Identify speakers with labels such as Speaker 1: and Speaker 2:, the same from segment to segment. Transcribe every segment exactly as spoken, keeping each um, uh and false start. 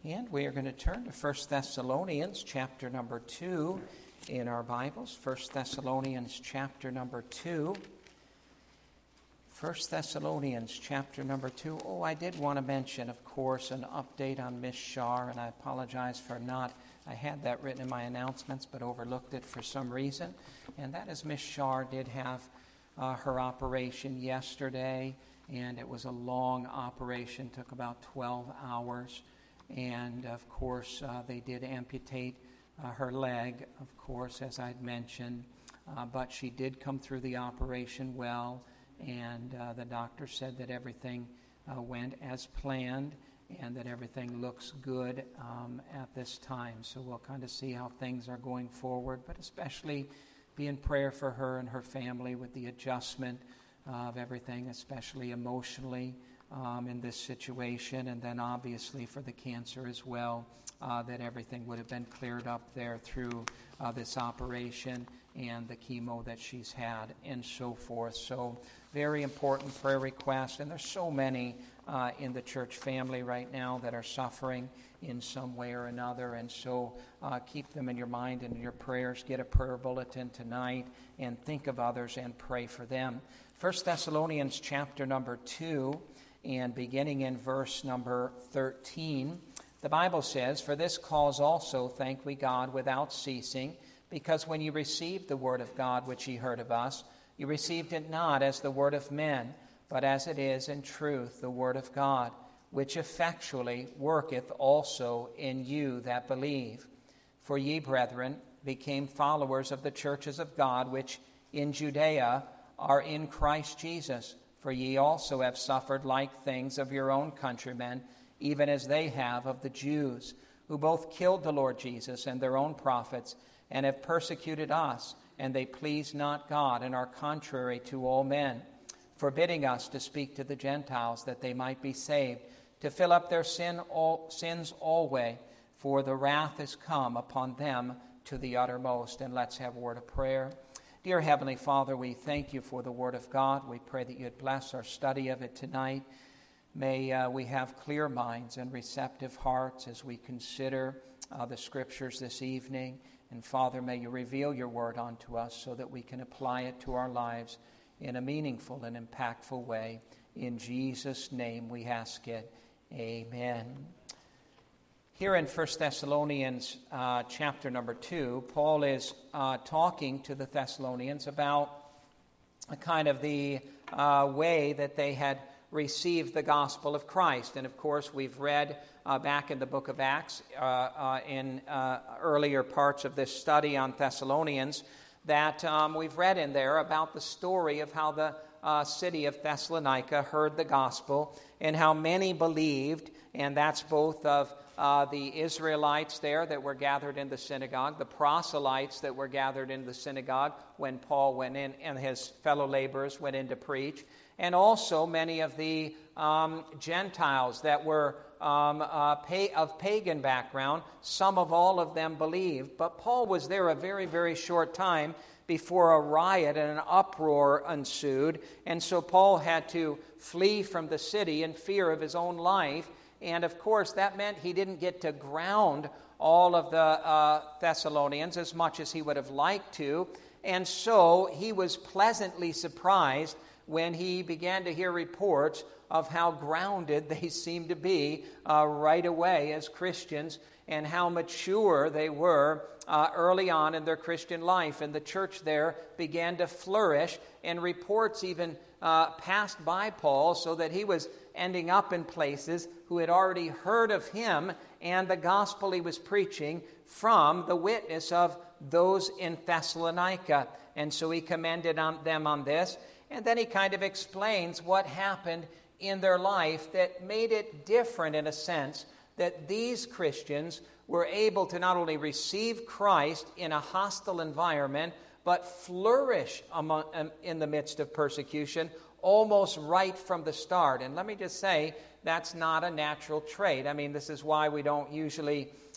Speaker 1: And we are going to turn to First Thessalonians chapter number two in our Bibles. First Thessalonians chapter number two. First Thessalonians chapter number two. Oh, I did want to mention, of course, an update on Miss Shar, and I apologize for not, I had that written in my announcements, but overlooked it for some reason. And that is Miss Shar did have uh, her operation yesterday, and it was a long operation, took about twelve hours. And, of course, uh, they did amputate uh, her leg, of course, as I'd mentioned. Uh, but she did come through the operation well, and uh, the doctor said that everything uh, went as planned and that everything looks good um, at this time. So we'll kind of see how things are going forward, but especially be in prayer for her and her family with the adjustment uh, of everything, especially emotionally. Um, in this situation, and then obviously for the cancer as well, uh, that everything would have been cleared up there through uh, this operation and the chemo that she's had and so forth. So very important prayer request, and there's so many uh, in the church family right now that are suffering in some way or another, and so uh, keep them in your mind and in your prayers. Get a prayer bulletin tonight and think of others and pray for them. First Thessalonians chapter number two, and beginning in verse number thirteen, the Bible says, "For this cause also thank we God without ceasing, because when you received the word of God which ye heard of us, you received it not as the word of men, but as it is in truth the word of God, which effectually worketh also in you that believe. For ye, brethren, became followers of the churches of God which in Judea are in Christ Jesus. For ye also have suffered like things of your own countrymen, even as they have of the Jews, who both killed the Lord Jesus and their own prophets, and have persecuted us, and they please not God, and are contrary to all men, forbidding us to speak to the Gentiles, that they might be saved, to fill up their sin all, sins always, for the wrath is come upon them to the uttermost." And let's have a word of prayer. Dear Heavenly Father, we thank you for the Word of God. We pray that you'd bless our study of it tonight. May uh, we have clear minds and receptive hearts as we consider uh, the Scriptures this evening. And Father, may you reveal your Word unto us so that we can apply it to our lives in a meaningful and impactful way. In Jesus' name we ask it. Amen. Here in First Thessalonians uh, chapter number two, Paul is uh, talking to the Thessalonians about a kind of the uh, way that they had received the gospel of Christ. And of course, we've read uh, back in the book of Acts, uh, uh, in uh, earlier parts of this study on Thessalonians, that um, we've read in there about the story of how the uh, city of Thessalonica heard the gospel and how many believed, and that's both of Uh, the Israelites there that were gathered in the synagogue, the proselytes that were gathered in the synagogue when Paul went in and his fellow laborers went in to preach, and also many of the um, Gentiles that were um, uh, pay, of pagan background. Some of all of them believed, but Paul was there a very, very short time before a riot and an uproar ensued, and so Paul had to flee from the city in fear of his own life. And, of course, that meant he didn't get to ground all of the uh, Thessalonians as much as he would have liked to. And so he was pleasantly surprised when he began to hear reports of how grounded they seemed to be uh, right away as Christians and how mature they were uh, early on in their Christian life. And the church there began to flourish, and reports even uh, passed by Paul so that he was ending up in places who had already heard of him and the gospel he was preaching from the witness of those in Thessalonica. And so he commended on them on this. And then he kind of explains what happened in their life that made it different in a sense, that these Christians were able to not only receive Christ in a hostile environment, but flourish among, um, in the midst of persecution almost right from the start. And let me just say, that's not a natural trait. I mean, this is why we don't usually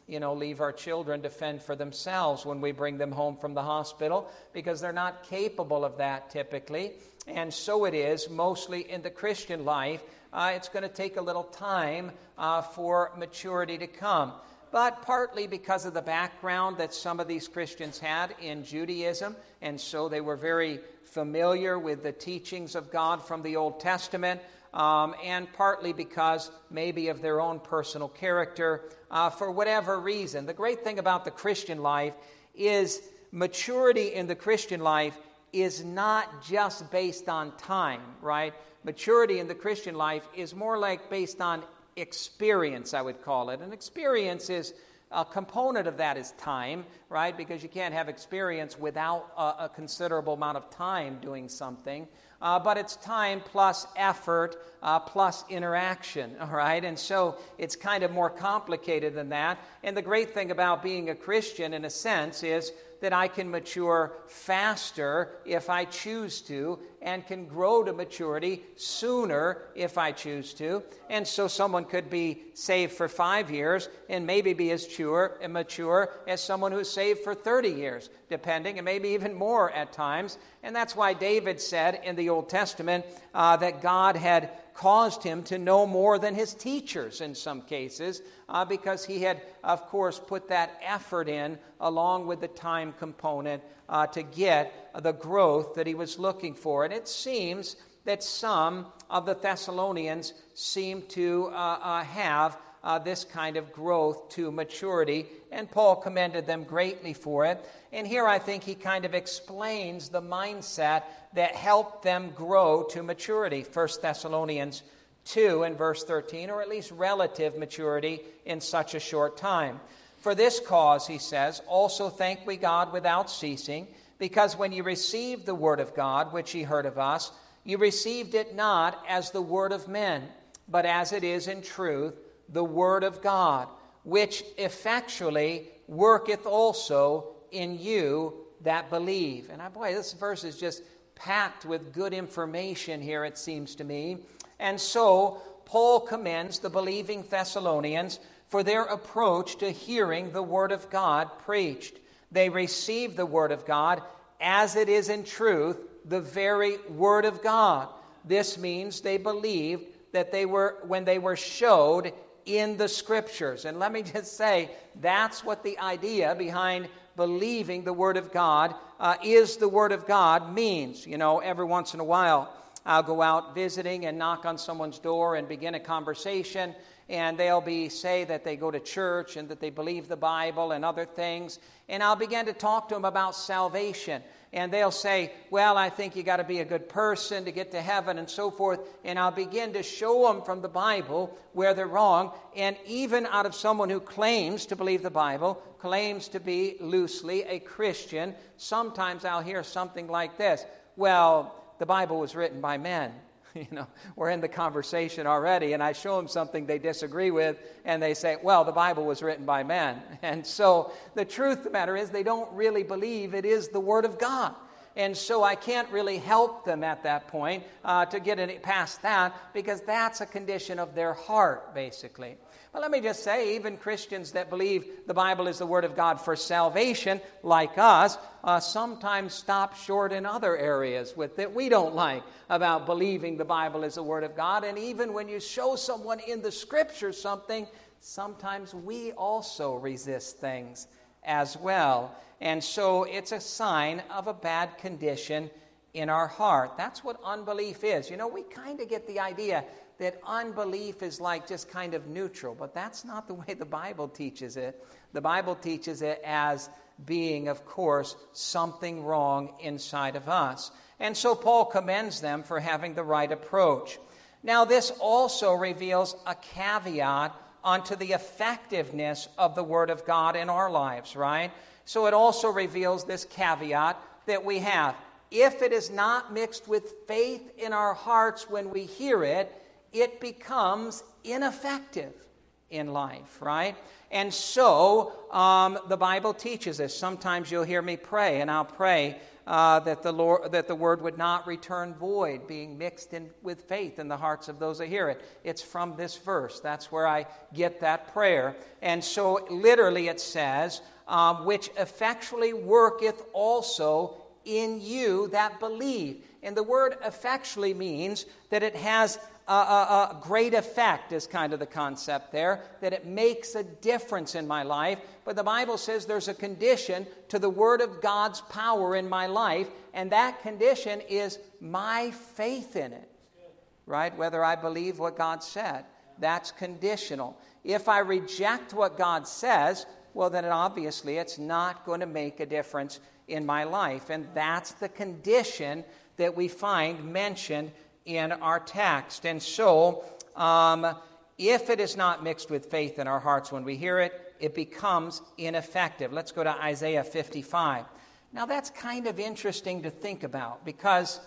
Speaker 1: you know, leave our children to fend for themselves when we bring them home from the hospital, because they're not capable of that typically. And so it is mostly in the Christian life. Uh, it's going to take a little time uh, for maturity to come. But partly because of the background that some of these Christians had in Judaism, and so they were very familiar with the teachings of God from the Old Testament, um, and partly because maybe of their own personal character, uh, for whatever reason. The great thing about the Christian life is maturity in the Christian life is not just based on time, right? Maturity in the Christian life is more like based on experience, I would call it. And experience is a component of that is time, right? Because you can't have experience without a, a considerable amount of time doing something. Uh, but it's time plus effort uh, plus interaction, all right? And so it's kind of more complicated than that. And the great thing about being a Christian, in a sense, is that I can mature faster if I choose to, and can grow to maturity sooner if I choose to. And so someone could be saved for five years and maybe be as mature, mature as someone who's saved for thirty years, depending, and maybe even more at times. And that's why David said in the Old Testament uh, that God had caused him to know more than his teachers in some cases, uh, because he had, of course, put that effort in along with the time component uh, to get the growth that he was looking for. And it seems that some of the Thessalonians seem to uh, uh, have uh, this kind of growth to maturity, and Paul commended them greatly for it. And here I think he kind of explains the mindset that helped them grow to maturity. First Thessalonians two and verse thirteen, or at least relative maturity in such a short time. For this cause, he says, also thank we God without ceasing, because when you received the word of God, which ye heard of us, you received it not as the word of men, but as it is in truth, the word of God, which effectually worketh also in you that believe. And boy, this verse is just packed with good information here, it seems to me. And so Paul commends the believing Thessalonians for their approach to hearing the word of God preached. They received the word of God as it is in truth, the very word of God. This means they believed that they were, when they were showed in the Scriptures. And let me just say, that's what the idea behind believing the Word of God uh, is the Word of God means. You know, every once in a while, I'll go out visiting and knock on someone's door and begin a conversation, and they'll be say that they go to church and that they believe the Bible and other things, and I'll begin to talk to them about salvation. And they'll say, well, I think you got to be a good person to get to heaven and so forth. And I'll begin to show them from the Bible where they're wrong. And even out of someone who claims to believe the Bible, claims to be loosely a Christian, sometimes I'll hear something like this. Well, the Bible was written by men. You know, we're in the conversation already, and I show them something they disagree with, and they say, well, the Bible was written by men. And so the truth of the matter is they don't really believe it is the Word of God. And so I can't really help them at that point uh, to get it past that, because that's a condition of their heart, basically. But let me just say, even Christians that believe the Bible is the Word of God for salvation, like us, uh, sometimes stop short in other areas with that we don't like about believing the Bible is the Word of God. And even when you show someone in the Scriptures something, sometimes we also resist things as well. And so it's a sign of a bad condition in our heart. That's what unbelief is. You know, we kind of get the idea that unbelief is like just kind of neutral, but that's not the way the Bible teaches it. The Bible teaches it as being, of course, something wrong inside of us. And so Paul commends them for having the right approach. Now, this also reveals a caveat onto the effectiveness of the Word of God in our lives, right? So it also reveals this caveat that we have. If it is not mixed with faith in our hearts when we hear it, it becomes ineffective in life, right? And so um, the Bible teaches us. Sometimes you'll hear me pray, and I'll pray uh, that the Lord, that the word would not return void, being mixed in with faith in the hearts of those that hear it. It's from this verse. That's where I get that prayer. And so literally it says, um, which effectually worketh also in you that believe. And the word effectually means that it has a, a, a great effect, is kind of the concept there, that it makes a difference in my life. But the Bible says there's a condition to the Word of God's power in my life, and that condition is my faith in it, right? Whether I believe what God said, that's conditional. If I reject what God says, well, then obviously it's not going to make a difference in my life, and that's the condition that we find mentioned in our text. And so, um, if it is not mixed with faith in our hearts when we hear it, it becomes ineffective. Let's go to Isaiah fifty-five. Now, that's kind of interesting to think about because,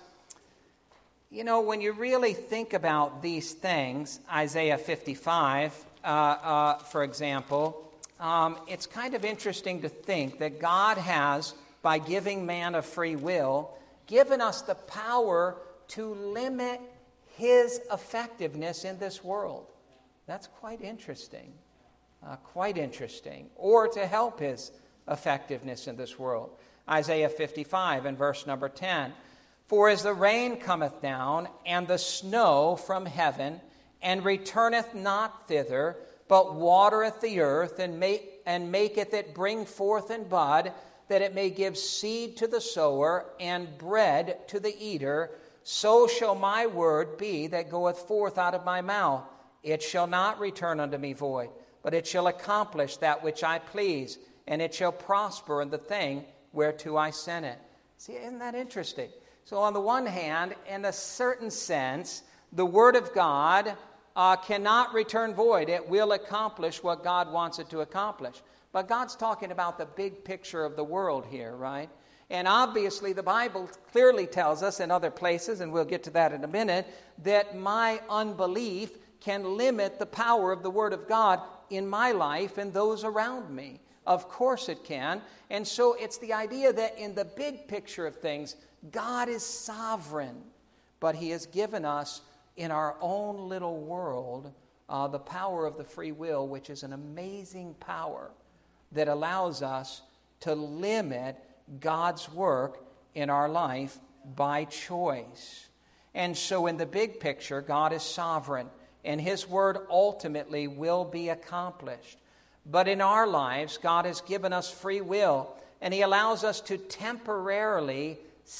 Speaker 1: you know, when you really think about these things, Isaiah fifty-five, uh, uh, for example, um, it's kind of interesting to think that God has, by giving man a free will, given us the power to limit his effectiveness in this world. That's quite interesting. Uh, quite interesting. Or to help his effectiveness in this world. Isaiah fifty-five and verse number ten. For as the rain cometh down, and the snow from heaven, and returneth not thither, but watereth the earth, and, make, and maketh it bring forth and bud, that it may give seed to the sower, and bread to the eater, so shall my word be that goeth forth out of my mouth. It shall not return unto me void, but it shall accomplish that which I please, and it shall prosper in the thing whereto I sent it. See, isn't that interesting? So on the one hand, in a certain sense, the word of God uh, cannot return void. It will accomplish what God wants it to accomplish. But God's talking about the big picture of the world here, right? And obviously the Bible clearly tells us in other places, and we'll get to that in a minute, that my unbelief can limit the power of the Word of God in my life and those around me. Of course it can. And so it's the idea that in the big picture of things, God is sovereign, but He has given us in our own little world uh, the power of the free will, which is an amazing power that allows us to limit God's work in our life by choice. And so in the big picture, God is sovereign, and His word ultimately will be accomplished. But in our lives, God has given us free will, and He allows us to temporarily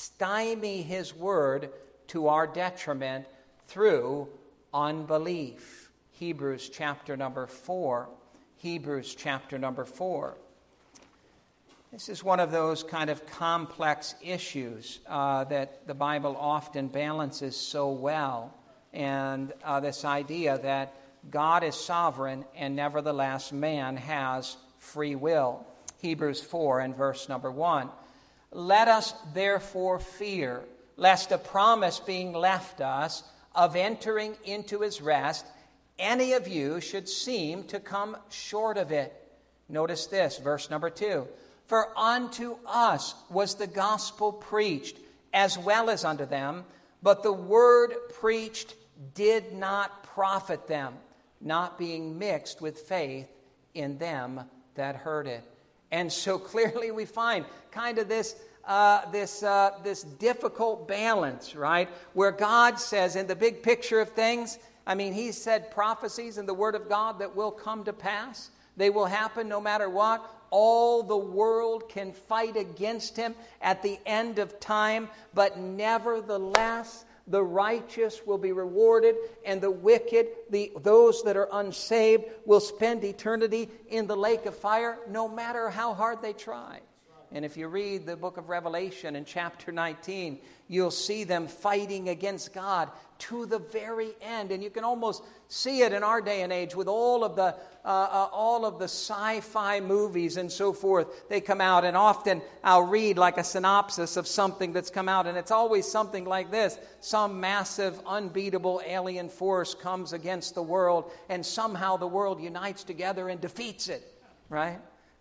Speaker 1: stymie His word to our detriment through unbelief. Hebrews chapter number four. Hebrews chapter number four. This is one of those kind of complex issues uh, that the Bible often balances so well. And uh, this idea that God is sovereign and nevertheless man has free will. Hebrews four and verse number one. Let us therefore fear, lest a promise being left us of entering into His rest, any of you should seem to come short of it. Notice this, verse number two. For unto us was the gospel preached, as well as unto them, but the word preached did not profit them, not being mixed with faith in them that heard it. And so clearly we find kind of this Uh, this uh, this difficult balance, right? Where God says in the big picture of things, I mean, He said prophecies in the Word of God that will come to pass. They will happen no matter what. All the world can fight against Him at the end of time, but nevertheless, the righteous will be rewarded, and the wicked, the those that are unsaved, will spend eternity in the lake of fire, no matter how hard they try. And if you read the book of Revelation in chapter nineteen, you'll see them fighting against God to the very end. And you can almost see it in our day and age with all of the uh, uh, all of the sci-fi movies and so forth. They come out, and often I'll read like a synopsis of something that's come out, and it's always something like this. Some massive, unbeatable alien force comes against the world, and somehow the world unites together and defeats it, right?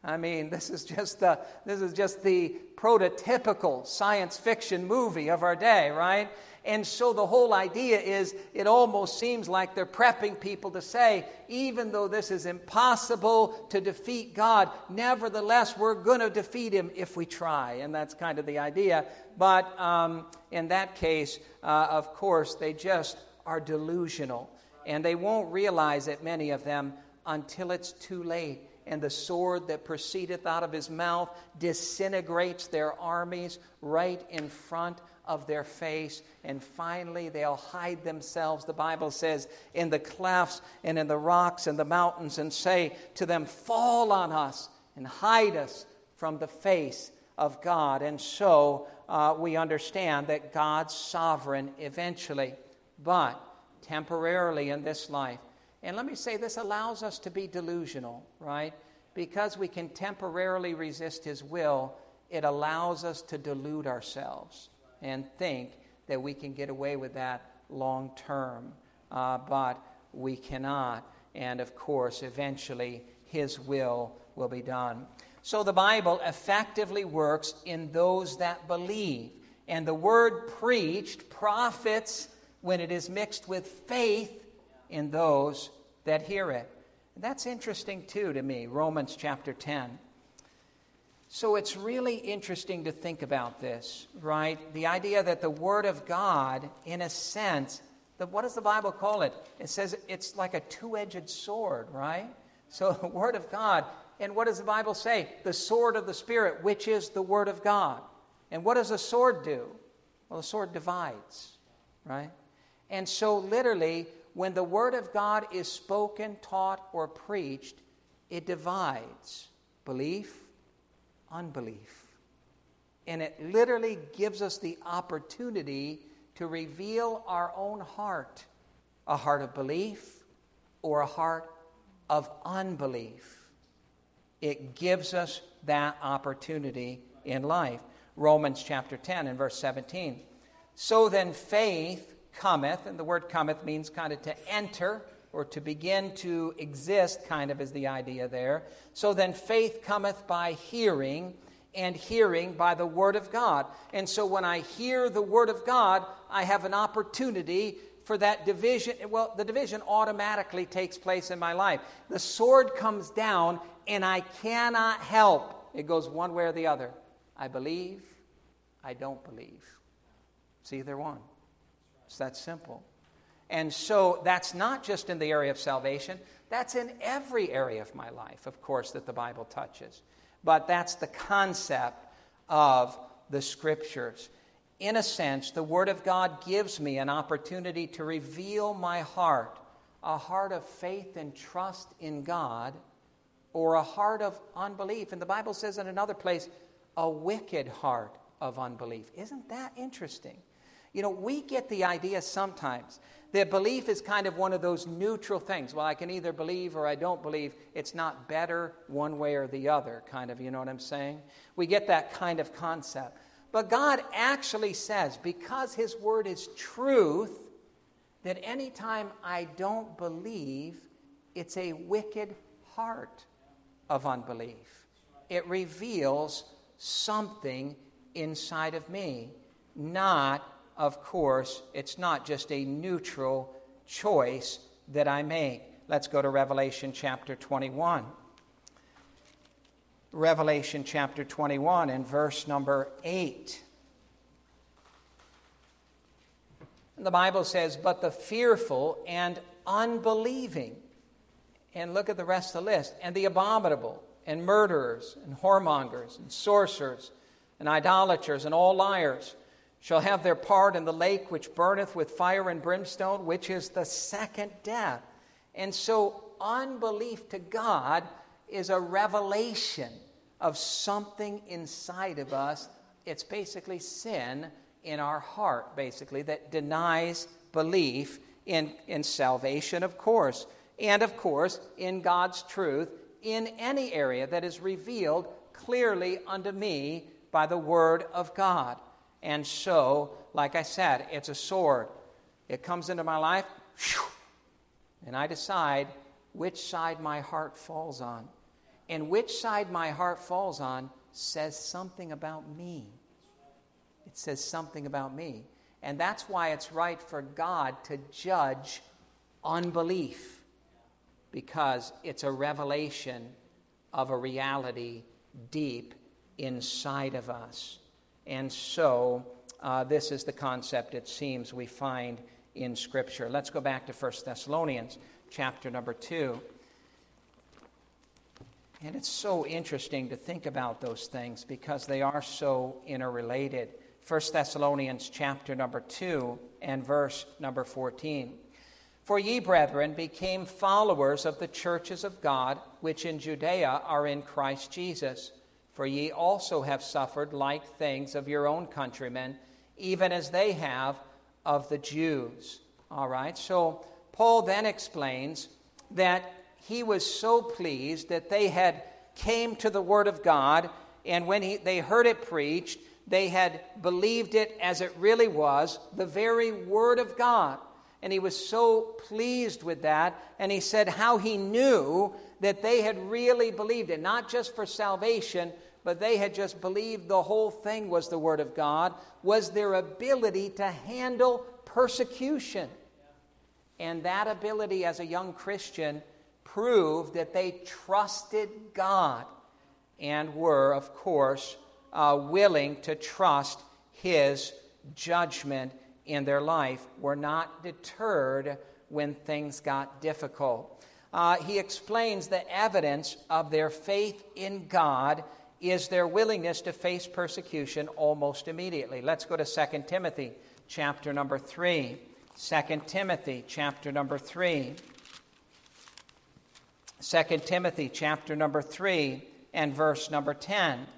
Speaker 1: I mean, this is just the this is just the prototypical science fiction movie of our day, right? And so the whole idea is, it almost seems like they're prepping people to say, even though this is impossible to defeat God, nevertheless, we're going to defeat him if we try. And that's kind of the idea. But um, in that case, uh, of course, they just are delusional. And they won't realize it, many of them, until it's too late. And the sword that proceedeth out of his mouth disintegrates their armies right in front of their face, and finally they'll hide themselves, the Bible says, in the clefts and in the rocks and the mountains, and say to them, fall on us and hide us from the face of God. And so uh, we understand that God's sovereign eventually, but temporarily in this life. And let me say, this allows us to be delusional, right? Because we can temporarily resist his will, it allows us to delude ourselves and think that we can get away with that long term. Uh, but we cannot. And of course, eventually, his will will be done. So the Bible effectively works in those that believe. And the word preached profits when it is mixed with faith in those that hear it. And that's interesting too to me, Romans chapter ten. So it's really interesting to think about this, right? The idea that the Word of God, in a sense, the, what does the Bible call it? It says it's like a two-edged sword, right? So the Word of God, and what does the Bible say? The sword of the Spirit, which is the Word of God. And what does a sword do? Well, a sword divides, right? And so literally, when the Word of God is spoken, taught, or preached, it divides belief, unbelief. And it literally gives us the opportunity to reveal our own heart, a heart of belief or a heart of unbelief. It gives us that opportunity in life. Romans chapter ten and verse seventeen. So then faith cometh, and the word cometh means kind of to enter or to begin to exist, kind of is the idea there. So then faith cometh by hearing, and hearing by the Word of God. And so when I hear the Word of God, I have an opportunity for that division. Well, the division automatically takes place in my life. The sword comes down, and I cannot help. It goes one way or the other. I believe, I don't believe. It's either one. It's that simple. And so that's not just in the area of salvation. That's in every area of my life, of course, that the Bible touches. But that's the concept of the Scriptures. In a sense, the Word of God gives me an opportunity to reveal my heart, a heart of faith and trust in God, or a heart of unbelief. And the Bible says in another place, a wicked heart of unbelief. Isn't that interesting? You know, we get the idea sometimes that belief is kind of one of those neutral things. Well, I can either believe or I don't believe. It's not better one way or the other, kind of, you know what I'm saying? We get that kind of concept. But God actually says, because His Word is truth, that anytime I don't believe, it's a wicked heart of unbelief. It reveals something inside of me, not Of course, it's not just a neutral choice that I make. Let's go to Revelation chapter twenty-one. Revelation chapter twenty-one and verse number eight. The Bible says, but the fearful and unbelieving, and look at the rest of the list, and the abominable, and murderers, and whoremongers, and sorcerers, and idolaters, and all liars, shall have their part in the lake which burneth with fire and brimstone, which is the second death. And so unbelief to God is a revelation of something inside of us. It's basically sin in our heart, basically, that denies belief in, in salvation, of course, and, of course, in God's truth in any area that is revealed clearly unto me by the Word of God. And so, like I said, it's a sword. It comes into my life, and I decide which side my heart falls on. And which side my heart falls on says something about me. It says something about me. And that's why it's right for God to judge unbelief, because it's a revelation of a reality deep inside of us. And so uh, this is the concept, it seems, we find in Scripture. Let's go back to First Thessalonians chapter number two. And it's so interesting to think about those things because they are so interrelated. First Thessalonians chapter number two and verse number fourteen. For ye, brethren, became followers of the churches of God, which in Judea are in Christ Jesus. For ye also have suffered like things of your own countrymen, even as they have of the Jews. All right, so Paul then explains that he was so pleased that they had came to the Word of God, and when he, they heard it preached, they had believed it as it really was, the very Word of God. And he was so pleased with that, and he said how he knew that they had really believed it, not just for salvation, but they had just believed the whole thing was the Word of God, was their ability to handle persecution. And that ability as a young Christian proved that they trusted God and were, of course, uh, willing to trust His judgment in their life, were not deterred when things got difficult. Uh, he explains the evidence of their faith in God is their willingness to face persecution almost immediately. Let's go to Second Timothy chapter number three. Second Timothy chapter number three. Second Timothy chapter number three and verse number ten.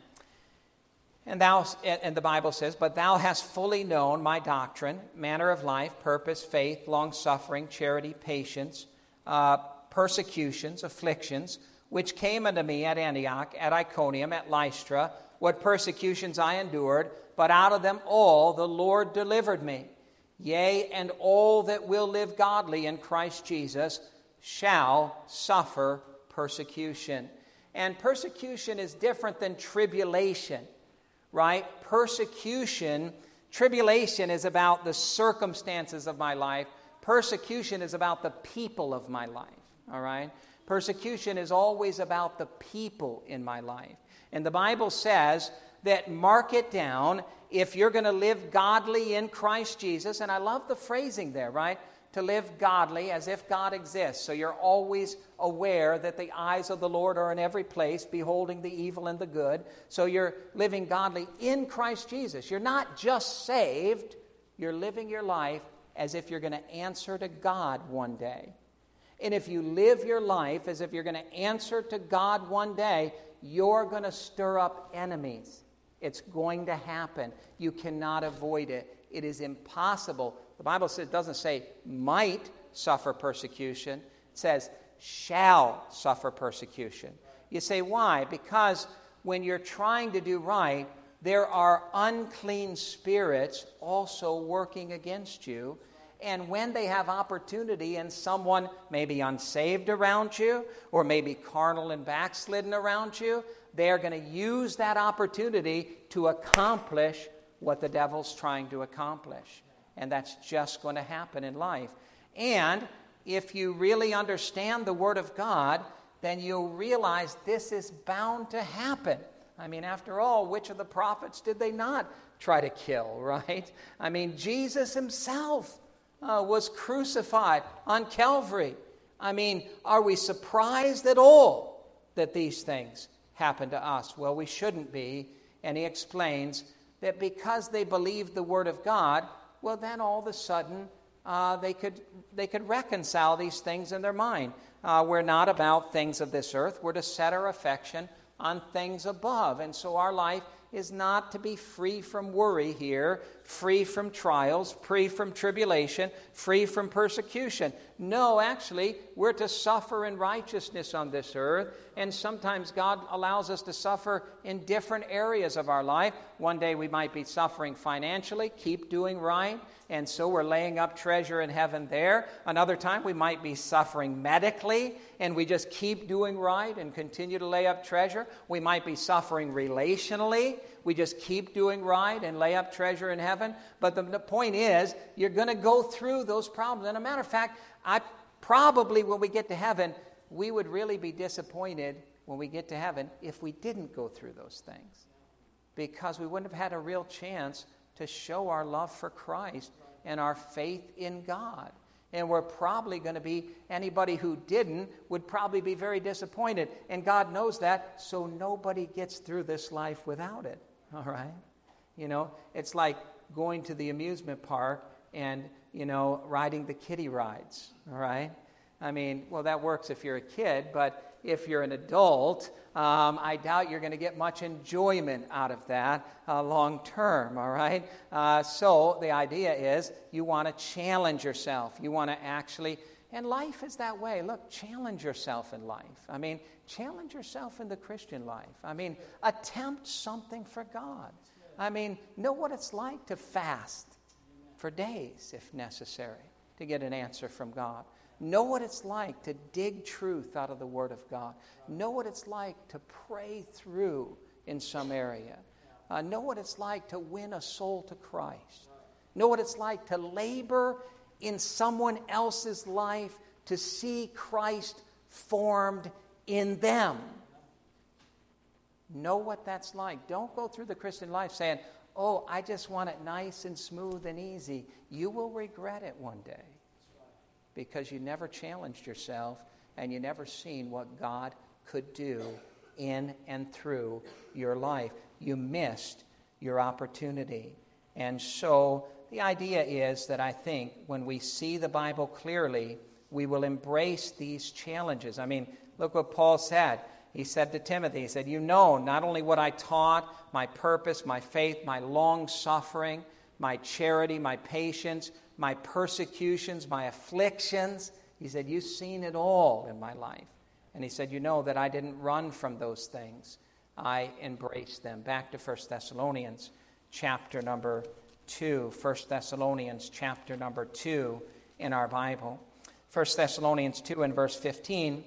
Speaker 1: And thou, and the Bible says, but thou hast fully known my doctrine, manner of life, purpose, faith, long-suffering, charity, patience, uh, persecutions, afflictions, which came unto me at Antioch, at Iconium, at Lystra, what persecutions I endured, but out of them all the Lord delivered me. Yea, and all that will live godly in Christ Jesus shall suffer persecution. And persecution is different than tribulation. Right? Persecution, tribulation is about the circumstances of my life. Persecution is about the people of my life. All right? Persecution is always about the people in my life. And the Bible says that mark it down if you're going to live godly in Christ Jesus. And I love the phrasing there, right? To live godly as if God exists. So you're always aware that the eyes of the Lord are in every place, beholding the evil and the good. So you're living godly in Christ Jesus. You're not just saved, you're living your life as if you're going to answer to God one day. And if you live your life as if you're going to answer to God one day, you're going to stir up enemies. It's going to happen. You cannot avoid it. It is impossible. The Bible says, doesn't say might suffer persecution. It says shall suffer persecution. You say, why? Because when you're trying to do right, there are unclean spirits also working against you. And when they have opportunity and someone may be unsaved around you or maybe carnal and backslidden around you, they are going to use that opportunity to accomplish what the devil's trying to accomplish. And that's just going to happen in life. And if you really understand the Word of God, then you'll realize this is bound to happen. I mean, after all, which of the prophets did they not try to kill, right? I mean, Jesus himself uh, was crucified on Calvary. I mean, are we surprised at all that these things happen to us? Well, we shouldn't be. And he explains that because they believed the Word of God, well, then all of a sudden uh, they could they could reconcile these things in their mind. Uh, we're not about things of this earth. We're to set our affection on things above. And so our life is not to be free from worry here, free from trials, free from tribulation, free from persecution. No, actually, we're to suffer in righteousness on this earth, and sometimes God allows us to suffer in different areas of our life. One day we might be suffering financially, keep doing right, and so we're laying up treasure in heaven there. Another time we might be suffering medically, and we just keep doing right and continue to lay up treasure. We might be suffering relationally. We just keep doing right and lay up treasure in heaven. But the, the point is, you're going to go through those problems. And a matter of fact, I probably when we get to heaven, we would really be disappointed when we get to heaven if we didn't go through those things, because we wouldn't have had a real chance to show our love for Christ and our faith in God. And we're probably going to be, anybody who didn't would probably be very disappointed. And God knows that, so nobody gets through this life without it. All right? You know, it's like going to the amusement park and, you know, riding the kiddie rides. All right? I mean, well, that works if you're a kid, but if you're an adult, um, I doubt you're going to get much enjoyment out of that uh, long term, all right? Uh, so the idea is you want to challenge yourself. You want to actually, and life is that way. Look, challenge yourself in life. I mean, challenge yourself in the Christian life. I mean, attempt something for God. I mean, know what it's like to fast for days, if necessary, to get an answer from God. Know what it's like to dig truth out of the Word of God. Know what it's like to pray through in some area. Uh, know what it's like to win a soul to Christ. Know what it's like to labor in someone else's life to see Christ formed in them. Know what that's like. Don't go through the Christian life saying, oh, I just want it nice and smooth and easy. You will regret it one day, because you never challenged yourself and you never seen what God could do in and through your life. You missed your opportunity. And so the idea is that I think when we see the Bible clearly, we will embrace these challenges. I mean, look what Paul said. He said to Timothy, he said, you know not only what I taught, my purpose, my faith, my long suffering, my charity, my patience, my persecutions, my afflictions. He said, you've seen it all in my life. And he said, you know that I didn't run from those things. I embraced them. Back to First Thessalonians chapter number two. First Thessalonians chapter number two in our Bible. First Thessalonians two and verse fifteen.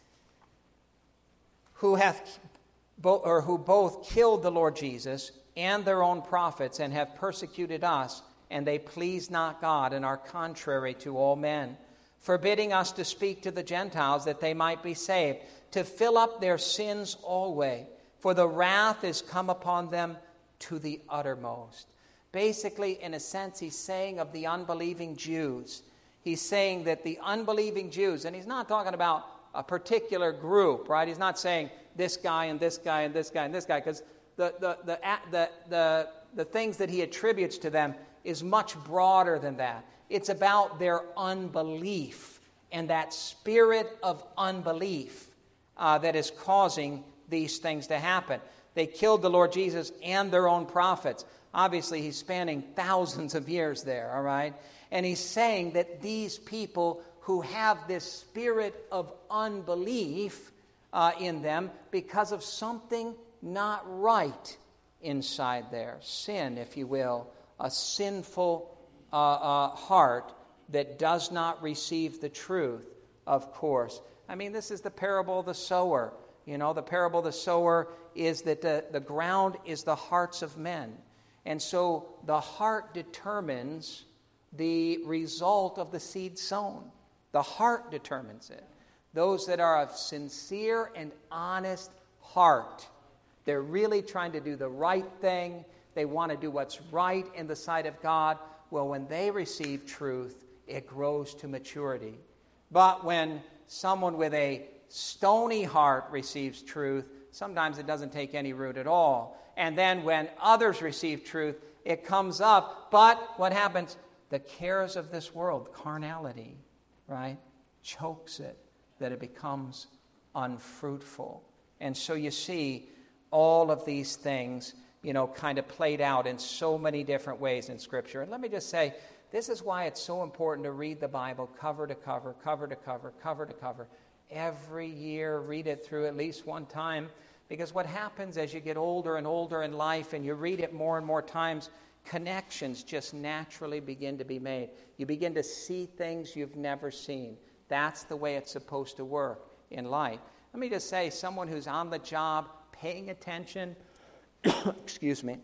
Speaker 1: Who hath bo- or who both killed the Lord Jesus and their own prophets, and have persecuted us, and they please not God, and are contrary to all men, forbidding us to speak to the Gentiles that they might be saved, to fill up their sins always, for the wrath is come upon them to the uttermost. Basically, in a sense, he's saying of the unbelieving Jews, he's saying that the unbelieving Jews, and he's not talking about a particular group, right? He's not saying this guy and this guy and this guy and this guy, because the the the the the, the things that he attributes to them is much broader than that. It's about their unbelief and that spirit of unbelief uh, that is causing these things to happen. They killed the Lord Jesus and their own prophets. Obviously, he's spanning thousands of years there, all right? And he's saying that these people who have this spirit of unbelief uh, in them because of something not right inside there. Sin, if you will, a sinful uh, uh, heart that does not receive the truth, of course. I mean, this is the parable of the sower. You know, the parable of the sower is that the, the ground is the hearts of men. And so the heart determines the result of the seed sown. The heart determines it. Those that are of sincere and honest heart, they're really trying to do the right thing. They want to do what's right in the sight of God. Well, when they receive truth, it grows to maturity. But when someone with a stony heart receives truth, sometimes it doesn't take any root at all. And then when others receive truth, it comes up. But what happens? The cares of this world, carnality, right, chokes it, that it becomes unfruitful. And so you see all of these things you know, kind of played out in so many different ways in Scripture. And let me just say, this is why it's so important to read the Bible cover to cover, cover to cover, cover to cover. Every year, read it through at least one time. Because what happens as you get older and older in life and you read it more and more times, connections just naturally begin to be made. You begin to see things you've never seen. That's the way it's supposed to work in life. Let me just say, someone who's on the job, paying attention, excuse me,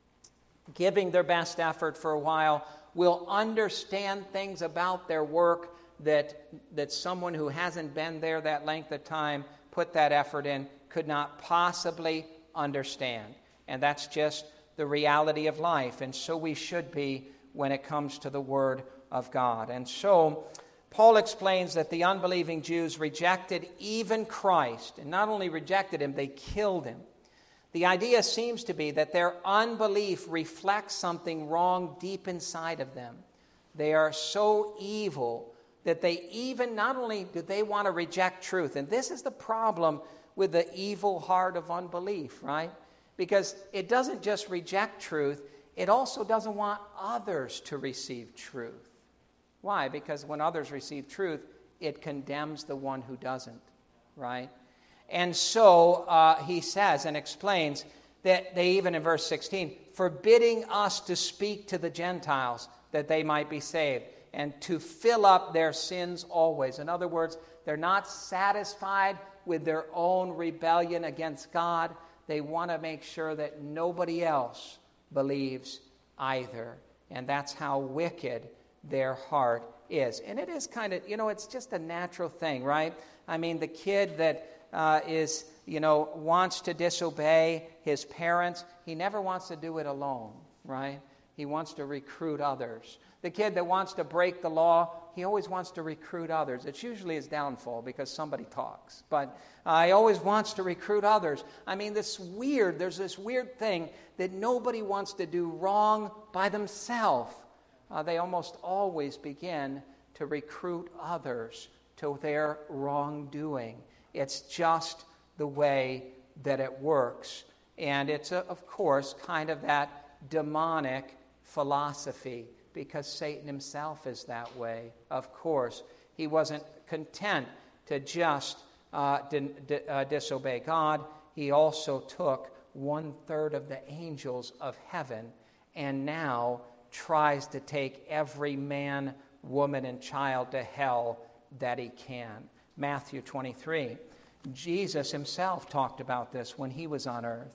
Speaker 1: giving their best effort for a while, will understand things about their work that, that someone who hasn't been there that length of time, put that effort in, could not possibly understand. And that's just the reality of life. And so we should be when it comes to the Word of God. And so Paul explains that the unbelieving Jews rejected even Christ. And not only rejected him, they killed him. The idea seems to be that their unbelief reflects something wrong deep inside of them. They are so evil that they even, not only do they want to reject truth, and this is the problem with the evil heart of unbelief, right? Because it doesn't just reject truth, it also doesn't want others to receive truth. Why? Because when others receive truth, it condemns the one who doesn't, right? And so uh, he says and explains that they even in verse sixteen, forbidding us to speak to the Gentiles that they might be saved and to fill up their sins always. In other words, they're not satisfied with their own rebellion against God. They want to make sure that nobody else believes either. And that's how wicked their heart is. And it is kind of, you know, it's just a natural thing, right? I mean, the kid that uh, is, you know, wants to disobey his parents, he never wants to do it alone, right? He wants to recruit others. The kid that wants to break the law, he always wants to recruit others. It's usually his downfall because somebody talks. But uh, he always wants to recruit others. I mean, this weird, there's this weird thing that nobody wants to do wrong by themselves. Uh, they almost always begin to recruit others to their wrongdoing. It's just the way that it works. And it's, a, of course, kind of that demonic philosophy, because Satan himself is that way. Of course, he wasn't content to just uh, di- di- uh, disobey God. He also took one-third of the angels of heaven and now tries to take every man, woman, and child to hell that he can. Matthew twenty-three. Jesus himself talked about this when he was on earth.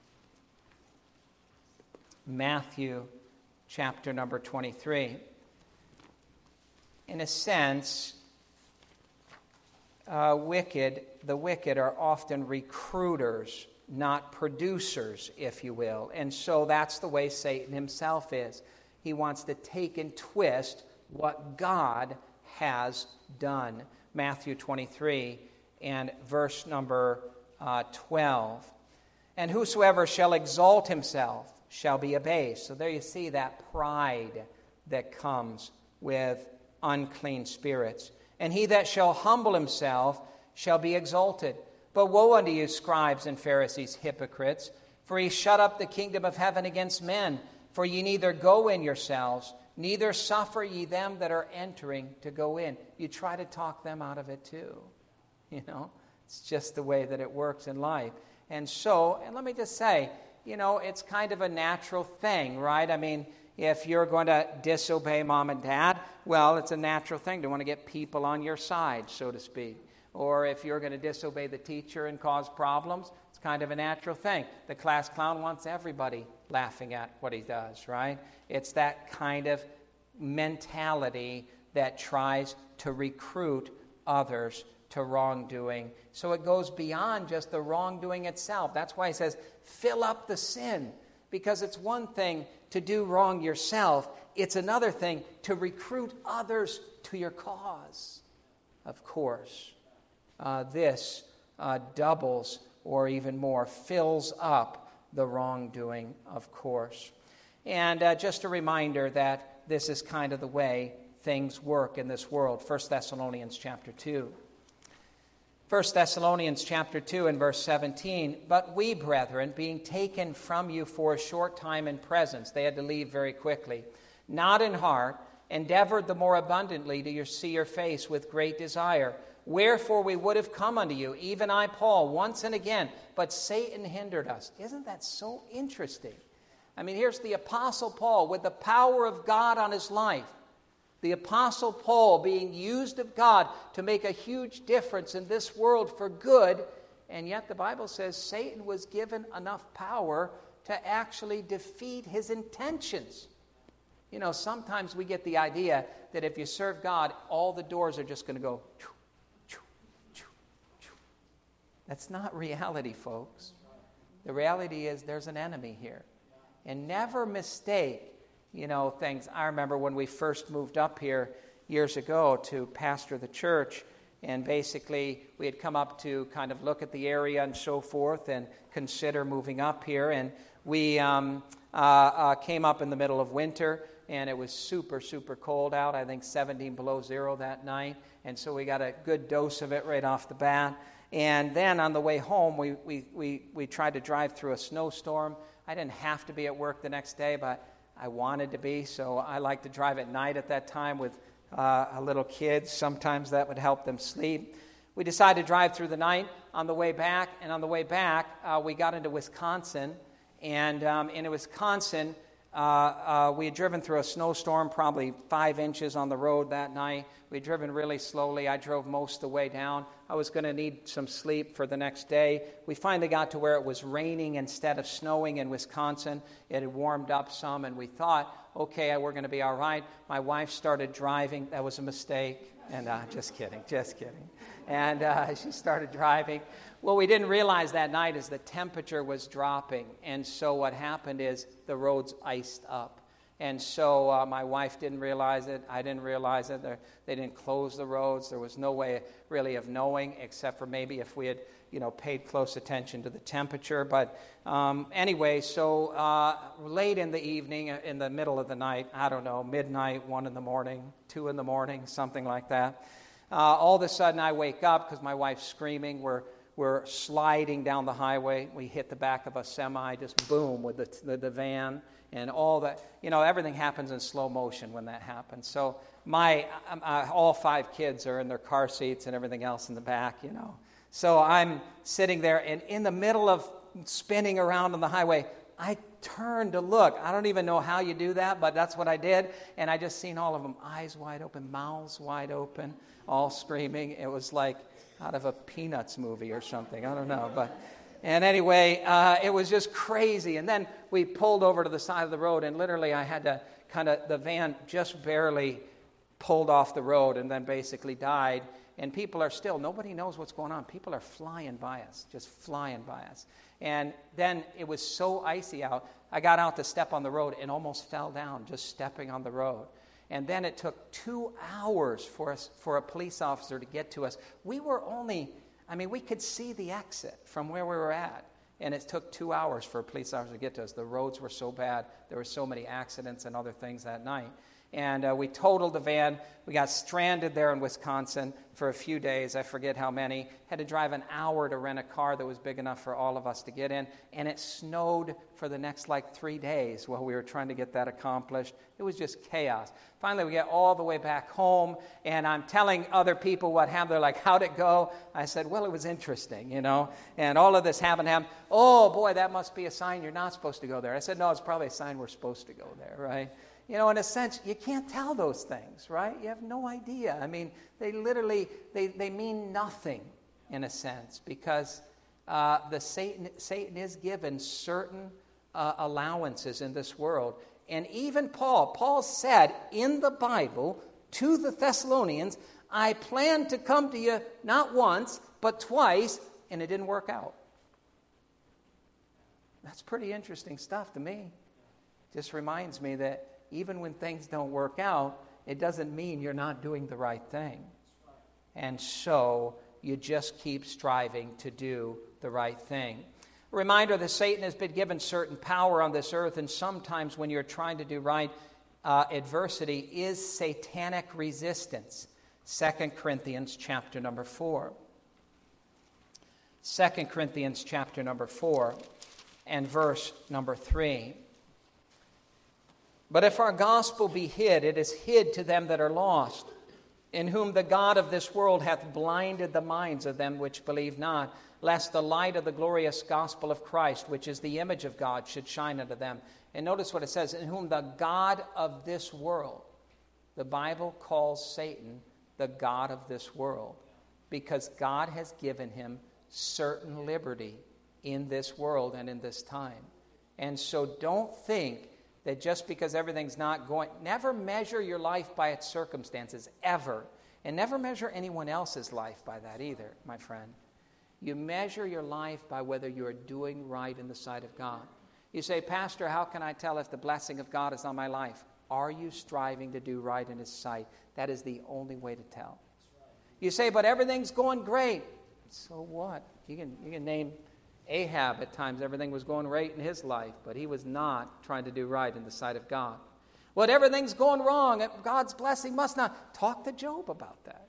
Speaker 1: Matthew chapter number twenty-three. In a sense, uh, wicked, the wicked are often recruiters, not producers, if you will. And so that's the way Satan himself is. He wants to take and twist what God has done. Matthew twenty-three and verse number uh, twelve. And whosoever shall exalt himself shall be abased. So there you see that pride that comes with unclean spirits. And he that shall humble himself shall be exalted. But woe unto you, scribes and Pharisees, hypocrites, for ye shut up the kingdom of heaven against men. For ye neither go in yourselves, neither suffer ye them that are entering to go in. You try to talk them out of it too. You know, it's just the way that it works in life. And so, and let me just say, you know, it's kind of a natural thing, right? I mean, if you're going to disobey mom and dad, well, it's a natural thing to want to get people on your side, so to speak. Or if you're going to disobey the teacher and cause problems, it's kind of a natural thing. The class clown wants everybody laughing at what he does, right? It's that kind of mentality that tries to recruit others to wrongdoing. So it goes beyond just the wrongdoing itself. That's why he says, fill up the sin. Because it's one thing to do wrong yourself. It's another thing to recruit others to your cause. Of course, uh, this uh, doubles or even more, fills up the wrongdoing, of course. And uh, just a reminder that this is kind of the way things work in this world. First Thessalonians chapter two. First Thessalonians chapter two and verse seventeen, but we, brethren, being taken from you for a short time in presence, they had to leave very quickly, not in heart, endeavored the more abundantly to your, see your face with great desire. Wherefore we would have come unto you, even I, Paul, once and again, but Satan hindered us. Isn't that so interesting? I mean, here's the Apostle Paul with the power of God on his life. The Apostle Paul being used of God to make a huge difference in this world for good, and yet the Bible says Satan was given enough power to actually defeat his intentions. You know, sometimes we get the idea that if you serve God, all the doors are just going to go. Choo, choo, choo, choo. That's not reality, folks. The reality is there's an enemy here. And never mistake You know, things. I remember when we first moved up here years ago to pastor the church, and basically we had come up to kind of look at the area and so forth and consider moving up here. And we um, uh, uh, came up in the middle of winter, and it was super, super cold out, I think seventeen below zero that night. And so we got a good dose of it right off the bat. And then on the way home, we, we, we, we tried to drive through a snowstorm. I didn't have to be at work the next day, but I wanted to be, so I like to drive at night at that time with uh, a little kids. Sometimes that would help them sleep. We decided to drive through the night on the way back, and on the way back, uh, we got into Wisconsin, and um, in Wisconsin, uh, uh, we had driven through a snowstorm, probably five inches on the road that night. We had driven really slowly. I drove most of the way down. I was going to need some sleep for the next day. We finally got to where it was raining instead of snowing in Wisconsin. It had warmed up some, and we thought, okay, we're going to be all right. My wife started driving. That was a mistake. And uh, just kidding, just kidding. And uh, she started driving. What we didn't realize that night is the temperature was dropping. And so what happened is the roads iced up. And so uh, my wife didn't realize it. I didn't realize it. They're, they didn't close the roads. There was no way really of knowing, except for maybe if we had, you know, paid close attention to the temperature. But um, anyway, so uh, late in the evening, in the middle of the night, I don't know, midnight, one in the morning, two in the morning, something like that. Uh, all of a sudden, I wake up because my wife's screaming. We're we're sliding down the highway. We hit the back of a semi, just boom, with the the, the van. And all that, you know, everything happens in slow motion when that happens. So my, uh, all five kids are in their car seats and everything else in the back, you know. So I'm sitting there, and in the middle of spinning around on the highway, I turned to look. I don't even know how you do that, but that's what I did. And I just seen all of them, eyes wide open, mouths wide open, all screaming. It was like out of a Peanuts movie or something. I don't know, but... And anyway, uh, it was just crazy. And then we pulled over to the side of the road, and literally I had to kind of, the van just barely pulled off the road and then basically died. And people are still, nobody knows what's going on. People are flying by us, just flying by us. And then it was so icy out, I got out to step on the road and almost fell down just stepping on the road. And then it took two hours for us, for a police officer to get to us. We were only... I mean, we could see the exit from where we were at, and it took two hours for a police officer to get to us. The roads were so bad. There were so many accidents and other things that night. And uh, we totaled the van. We got stranded there in Wisconsin for a few days. I forget how many. Had to drive an hour to rent a car that was big enough for all of us to get in. And it snowed for the next, like, three days while we were trying to get that accomplished. It was just chaos. Finally, we get all the way back home, and I'm telling other people what happened. They're like, how'd it go? I said, well, it was interesting, you know. And all of this happened to him. Oh, boy, that must be a sign you're not supposed to go there. I said, no, it's probably a sign we're supposed to go there, right? You know, in a sense, you can't tell those things, right? You have no idea. I mean, they literally, they, they mean nothing in a sense, because uh, the Satan, Satan is given certain uh, allowances in this world. And even Paul, Paul said in the Bible to the Thessalonians, I planned to come to you not once, but twice, and it didn't work out. That's pretty interesting stuff to me. Just reminds me that even when things don't work out, it doesn't mean you're not doing the right thing. And so you just keep striving to do the right thing. A reminder that Satan has been given certain power on this earth, and sometimes when you're trying to do right, uh, adversity is satanic resistance. Second Corinthians chapter number four. Second Corinthians chapter number four and verse number three. But if our gospel be hid, it is hid to them that are lost, in whom the God of this world hath blinded the minds of them which believe not, lest the light of the glorious gospel of Christ, which is the image of God, should shine unto them. And notice what it says, in whom the God of this world. The Bible calls Satan the God of this world, because God has given him certain liberty in this world and in this time. And so don't think that just because everything's not going, never measure your life by its circumstances, ever. And never measure anyone else's life by that either, my friend. You measure your life by whether you are doing right in the sight of God. You say, Pastor, how can I tell if the blessing of God is on my life? Are you striving to do right in his sight? That is the only way to tell. You say, but everything's going great. So what? You can, you can name Ahab at times. Everything was going right in his life, but he was not trying to do right in the sight of God. Well, everything's going wrong. God's blessing must not. Talk to Job about that.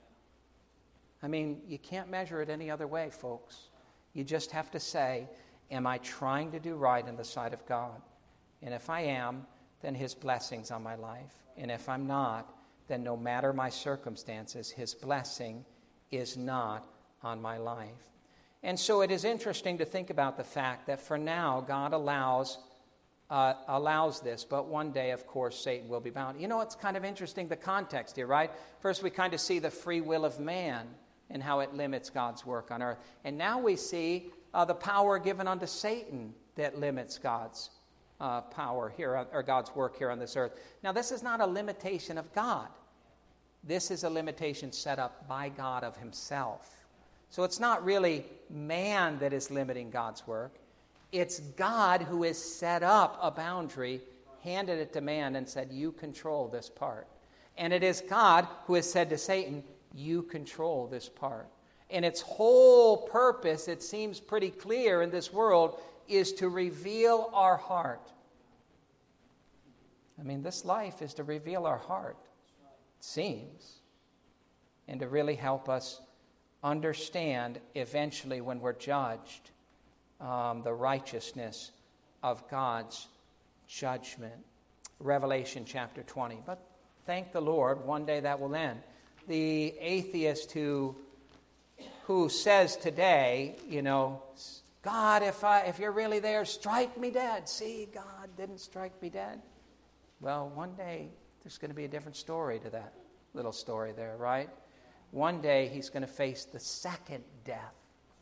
Speaker 1: I mean, you can't measure it any other way, folks. You just have to say, am I trying to do right in the sight of God? And if I am, then his blessing's on my life. And if I'm not, then no matter my circumstances, his blessing is not on my life. And so it is interesting to think about the fact that for now, God allows uh, allows this, but one day, of course, Satan will be bound. You know, it's kind of interesting, the context here, right? First, we kind of see the free will of man and how it limits God's work on earth. And now we see uh, the power given unto Satan that limits God's Uh, power here, or God's work here on this earth. Now, this is not a limitation of God. This is a limitation set up by God of himself. So it's not really man that is limiting God's work. It's God who has set up a boundary, handed it to man, and said, you control this part. And it is God who has said to Satan, you control this part. And its whole purpose, it seems pretty clear in this world, is to reveal our heart. I mean, this life is to reveal our heart, it seems, and to really help us understand eventually when we're judged um, the righteousness of God's judgment. Revelation chapter twenty. But thank the Lord, one day that will end. The atheist who, who says today, you know, God, if I, if you're really there, strike me dead. See, God didn't strike me dead. Well, one day there's going to be a different story to that little story there, right? One day he's going to face the second death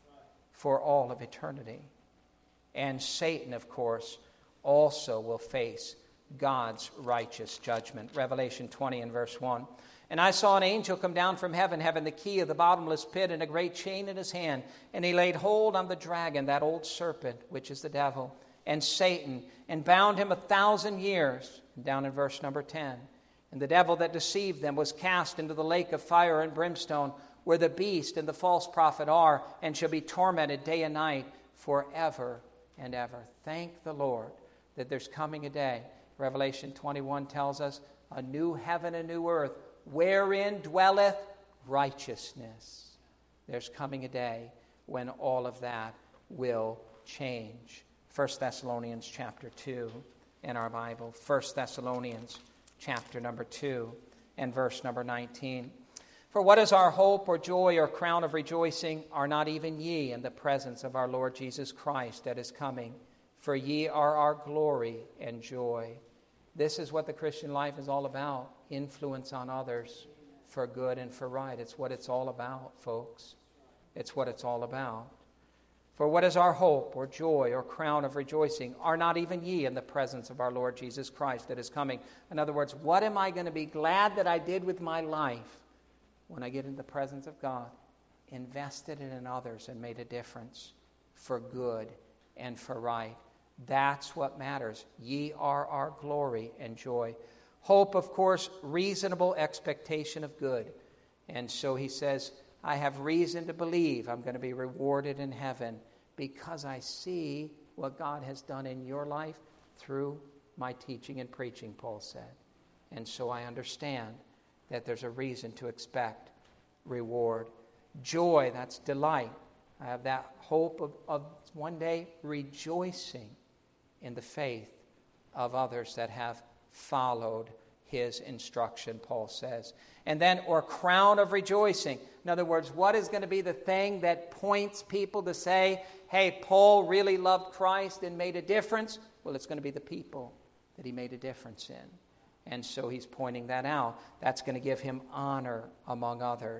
Speaker 1: for all of eternity. And Satan, of course, also will face God's righteous judgment. Revelation twenty and verse one. And I saw an angel come down from heaven, having the key of the bottomless pit and a great chain in his hand. And he laid hold on the dragon, that old serpent, which is the devil, and Satan, and bound him a thousand years. And down in verse number ten. And the devil that deceived them was cast into the lake of fire and brimstone, where the beast and the false prophet are, and shall be tormented day and night forever and ever. Thank the Lord that there's coming a day. Revelation twenty-one tells us, a new heaven and new earth, wherein dwelleth righteousness. There's coming a day when all of that will change. First Thessalonians chapter two in our Bible. First Thessalonians chapter number two and verse number nineteen. For what is our hope or joy or crown of rejoicing? Are not even ye in the presence of our Lord Jesus Christ that is coming? For ye are our glory and joy. This is what the Christian life is all about. Influence on others for good and for right. It's what it's all about, folks. It's what it's all about. For what is our hope or joy or crown of rejoicing? Are not even ye in the presence of our Lord Jesus Christ that is coming? In other words, what am I going to be glad that I did with my life when I get in the presence of God? Invested it in others and made a difference for good and for right. That's what matters. Ye are our glory and joy. Hope, of course, reasonable expectation of good. And so he says, I have reason to believe I'm going to be rewarded in heaven because I see what God has done in your life through my teaching and preaching, Paul said. And so I understand that there's a reason to expect reward. Joy, that's delight. I have that hope of, of one day rejoicing in the faith of others that have followed his instruction, Paul says. And then, or crown of rejoicing. In other words, what is going to be the thing that points people to say, hey, Paul really loved Christ and made a difference? Well, it's going to be the people that he made a difference in. And so he's pointing that out. That's going to give him honor among others.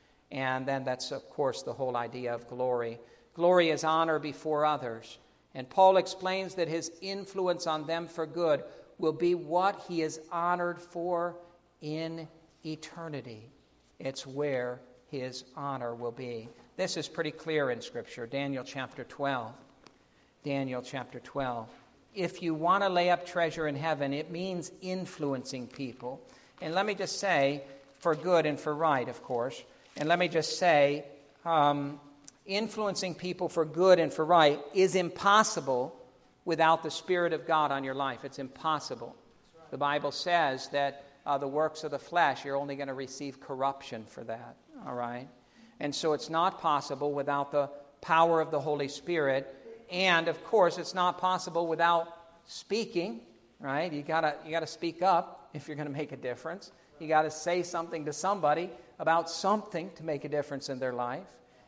Speaker 1: And then that's, of course, the whole idea of glory. Glory is honor before others. And Paul explains that his influence on them for good will be what he is honored for in eternity. It's where his honor will be. This is pretty clear in Scripture. Daniel chapter twelve. Daniel chapter twelve. If you want to lay up treasure in heaven, it means influencing people. And let me just say, for good and for right, of course. And let me just say, um, influencing people for good and for right is impossible without the Spirit of God on your life. It's impossible. The Bible says that uh, the works of the flesh, you're only going to receive corruption for that. All right? And so it's not possible without the power of the Holy Spirit. And, of course, it's not possible without speaking, right? You gotta, you gotta speak up if you're going to make a difference. You got to say something to somebody about something to make a difference in their life.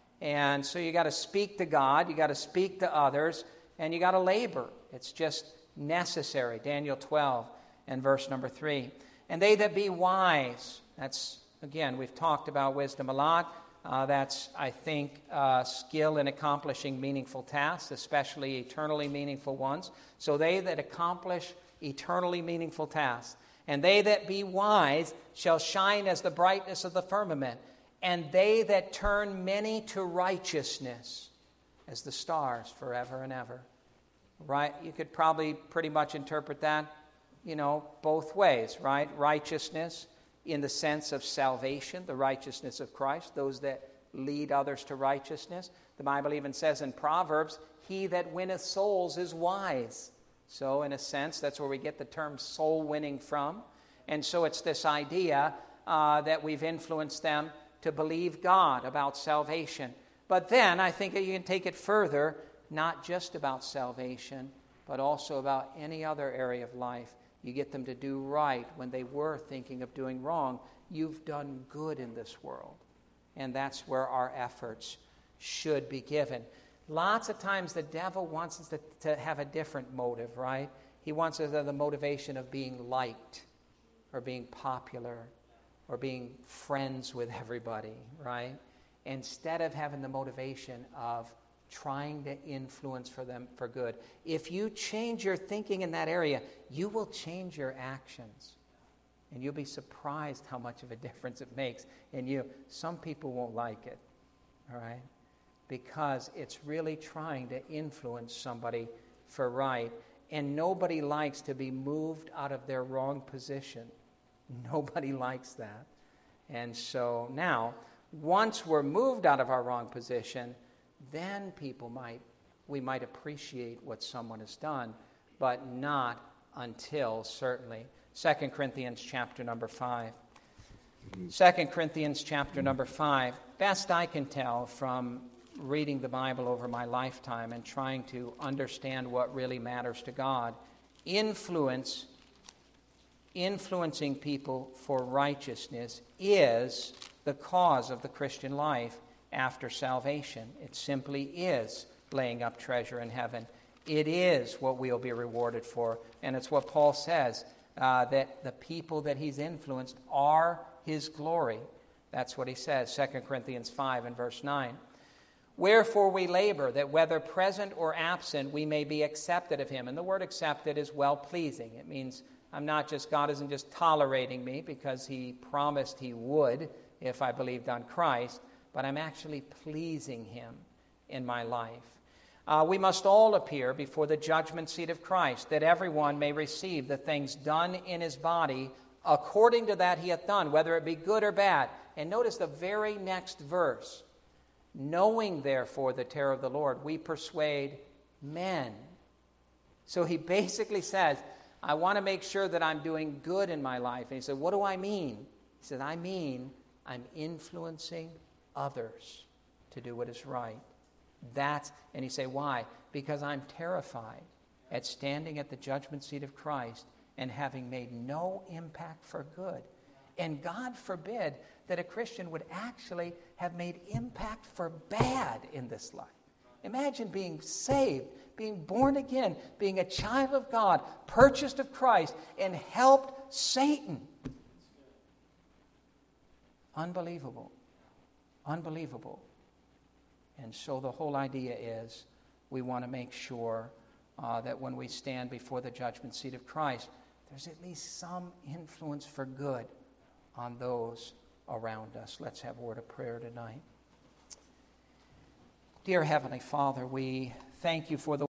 Speaker 1: And so you got to speak to God, you got to speak to others, and you got to labor. It's just necessary. Daniel twelve and verse number three. And they that be wise, that's, again, we've talked about wisdom a lot. Uh, that's, I think, uh, skill in accomplishing meaningful tasks, especially eternally meaningful ones. So they that accomplish eternally meaningful tasks. And they that be wise shall shine as the brightness of the firmament. And they that turn many to righteousness as the stars forever and ever. Right? You could probably pretty much interpret that, you know, both ways, right? Righteousness in the sense of salvation, the righteousness of Christ, those that lead others to righteousness. The Bible even says in Proverbs, he that winneth souls is wise. So in a sense, that's where we get the term soul winning from. And so it's this idea uh, that we've influenced them to believe God about salvation. But then I think that you can take it further, not just about salvation, but also about any other area of life. You get them to do right when they were thinking of doing wrong. You've done good in this world. And that's where our efforts should be given. Lots of times the devil wants us to, to have a different motive, right? He wants us to have the motivation of being liked or being popular or being friends with everybody, right? Instead of having the motivation of trying to influence for them for good. If you change your thinking in that area, you will change your actions. And you'll be surprised how much of a difference it makes in you. Some people won't like it, all right? Because it's really trying to influence somebody for right. And nobody likes to be moved out of their wrong position. Nobody likes that. And so now, once we're moved out of our wrong position, then people might, we might appreciate what someone has done, but not until, certainly. Second Corinthians chapter number five. Second Corinthians chapter number five. Best I can tell from reading the Bible over my lifetime and trying to understand what really matters to God, influence, influencing people for righteousness is the cause of the Christian life after salvation. It simply is laying up treasure in heaven. It is what we'll be rewarded for. And it's what Paul says, uh, that the people that he's influenced are his glory. That's what he says, Second Corinthians five and verse nine. Wherefore we labor, that whether present or absent, we may be accepted of him. And the word accepted is well-pleasing. It means I'm not just, God isn't just tolerating me because he promised he would if I believed on Christ, but I'm actually pleasing him in my life. Uh, we must all appear before the judgment seat of Christ, that everyone may receive the things done in his body according to that he hath done, whether it be good or bad. And notice the very next verse. Knowing, therefore, the terror of the Lord, we persuade men. So he basically says, I want to make sure that I'm doing good in my life. And he said, what do I mean? He said, I mean I'm influencing others to do what is right That's, and you say, why? Because I'm terrified at standing at the judgment seat of Christ and having made no impact for good. And God forbid that a Christian would actually have made impact for bad in this life. Imagine being saved, being born again, being a child of God, purchased of Christ, and helped Satan. Unbelievable. Unbelievable. And so the whole idea is we want to make sure uh, that when we stand before the judgment seat of Christ, there's at least some influence for good on those around us. Let's have a word of prayer tonight. Dear Heavenly Father, we thank you for the